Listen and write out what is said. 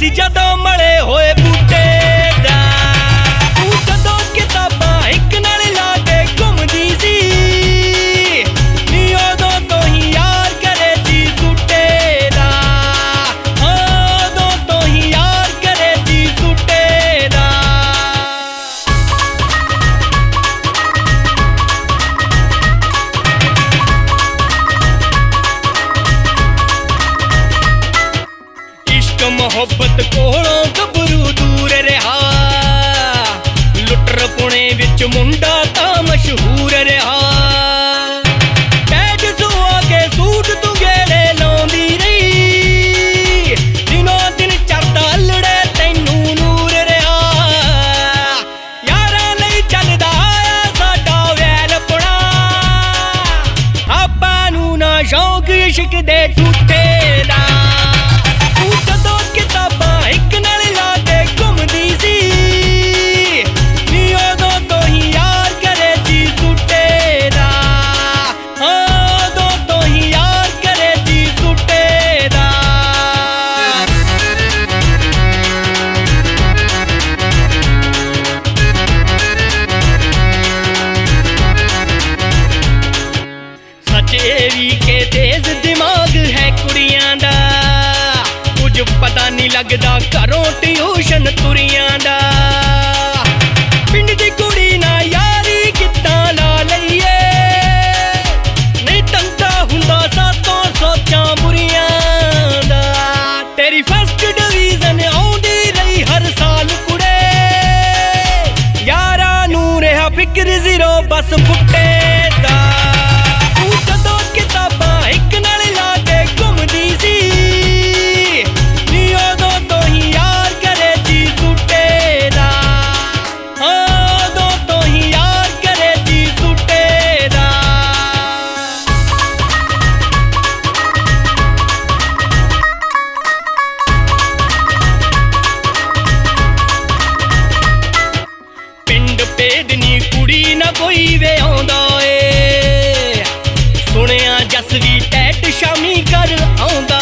ਜਦੋਂ ਮਲੇ ਹੋਏ ਬੂਟੇ ਦਾ। ਤੂੰ ਜਦੋਂ ਕਿਤਾਬਾਂ ਇੱਕ ਨਾਲ ਲਾ ਕੇ ਘੁੰਮਦੀ ਸੀ ਨੀ ਉਦੋਂ ਤੋਂ ਹੀ ਯਾਰ ਕਰੇ ਜੀ ਸੂਟੇ ਦਾ। ਉਦੋਂ ਤੋਂ ਹੀ ਯਾਰ ਕਰੇ ਜੀ ਸੂਟੇ ਦਾ। इश्क मोहब्बत कोलों गबरू दूर रहा, लुटर पुणे विच मुंडा तां मशहूर रहा। पैज सुआ के सूट तू गेड़े लाउंदी रही, दिनों दिन चढ़दा लड़े तैनू नूर रहा। यारां लई चलदा आया साडा वैलपना, आपां नू ना शौक इश्क दे झूठे दा। चेरी के तेज दिमाग है कुड़ियां दा, कुछ पता नहीं लगदा घरों ट्यूशन तुरियां दा। पिंड दी कुड़ी ना यारी कित्तां ला लईए, नहीं तंता हुंदा सातों सोचां बुरियां दा। तेरी फर्स्ट डिवीजन आउंदी रही हर साल कुड़े, यारां नू रहा फिक्र जीरो बस बुट्टे दा। भेदनी कुड़ी ना कोई वे आउंदा ए, सुनिया जस भी टैट शामी कर आउंदा।